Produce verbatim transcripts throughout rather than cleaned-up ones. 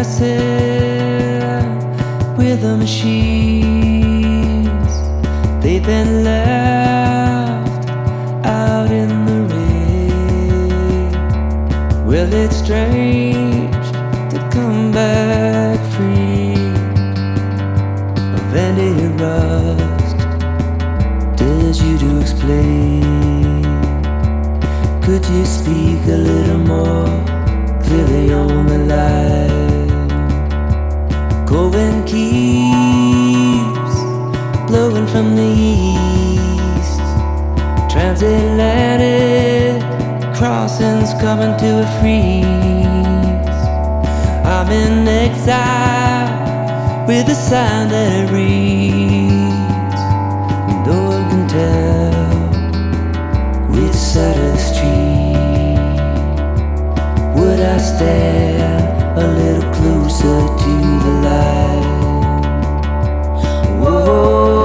messing with the machines. They've been left out in the rain. Well, it's strange to come back free of any rust. Dares you to explain? Could you speak a little more clearly on the line? Cold wind keeps blowing from the east. Transatlantic crossings coming to a freeze. I'm in exile with a sign that it reads. No one can tell which side of the street. Would I stand a little closer to the light? Whoa,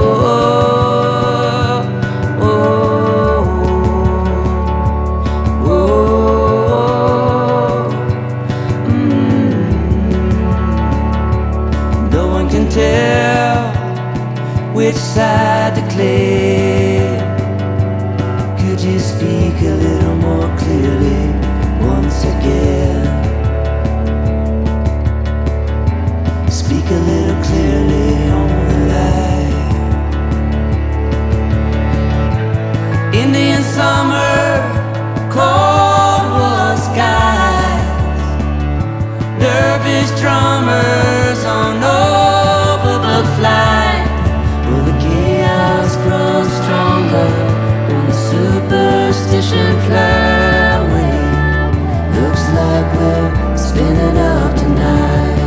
whoa, whoa. Mm. No one can tell which side to claim. Could you speak a little more clearly once again? Speak a little clearly on the line. Indian summer, cold war skies, dervish drummers on overbooked flights. Will the chaos grow stronger? The superstition fly away. Looks like we're spinning up tonight.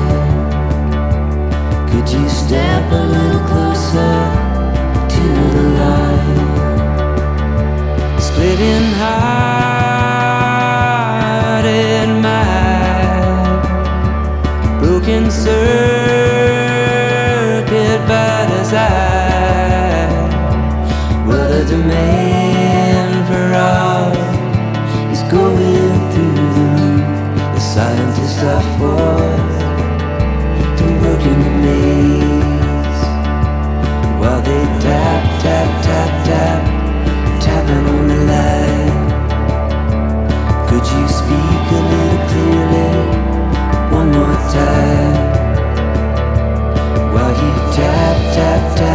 Could you step a little closer to the light? Splitting heart and mind, broken circuit by design. Well, the demand for art is going through the roof. The scientists are forced to work in the maze while they tap, tap, tap, tap, tapping on the light. Could you speak a little clearly one more time while you tap, tap, tap?